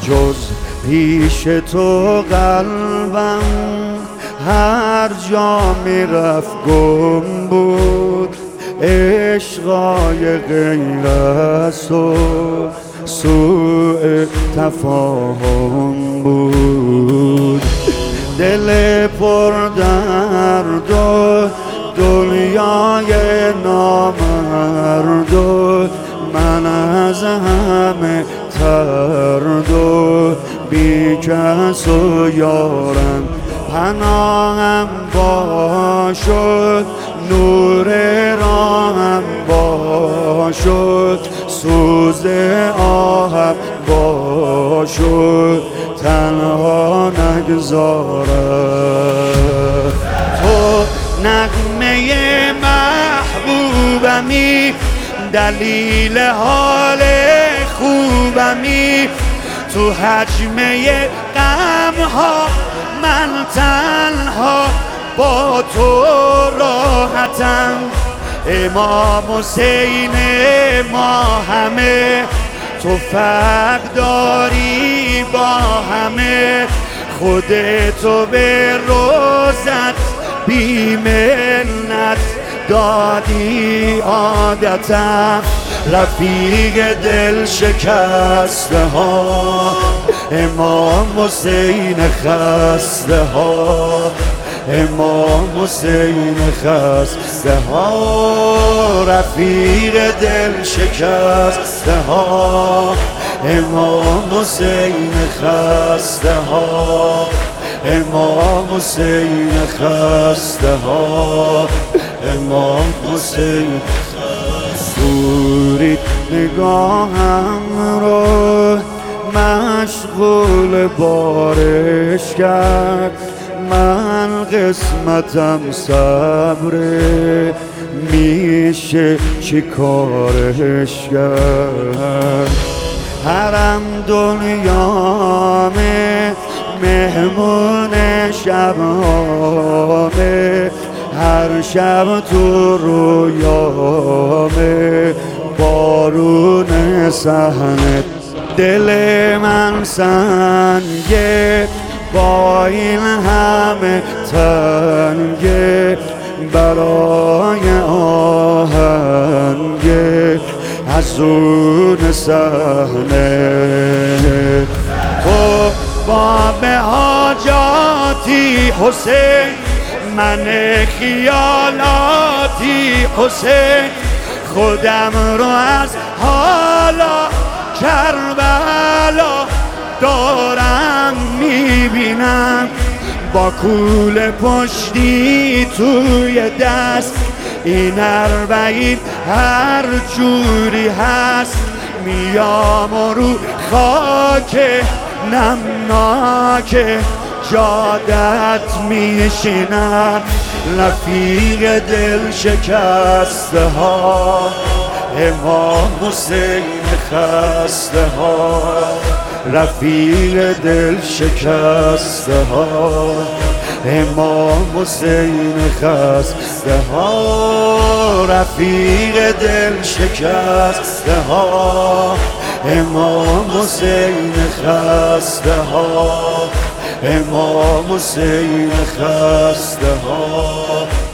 جز پیش تو قلبم هر جا میرفت گم بود. عشقای غیر از تو سوء تفاهم بود. دل پر درد و دنیای نامرد و من از همه ترد و بی کس و یارم پناهم باشد. نور راهم باشد سوز آهم باشد تنها نگذارد. تو نغمه محبوبمی دلیل حال خوبمی. تو حجمه غمها من تنها با تو راحتم. امام حسین ما همه تو فرق داری با همه. خودتو به روزت بی منت دادی عادتم. رفیق دل شکسته ها امام حسین خسته ها. امام حسین خسته ها رفیق دل شکسته ها. امام حسین خسته ها. امام حسین خسته ها. امام حسین سورید نگاهم رو مشغول بارش کرد. من قسمتم صبره میشه چی کارش کرد. حرم دنیامه مهمون شبهامه. هر شب تو رویامه بارون صحنه. دل من سنگه با این همه تنگه برای آهنگه حزون صحنه. تو باب حاجاتی حسین من خیالاتی حسین. خودم رو از حالا کربلا دارم میبینم. با کول پشتی توی دست این 40 هر جوری هست. میام و رو خاک نمناک جادت میشینم. رفیق دل شکسته ها امام حسین خسته ها. رفیق دل شکسته ها امام حسین خسته ها. رفیق دل شکسته ها امام حسین خسته ها. امام حسین خسته ها.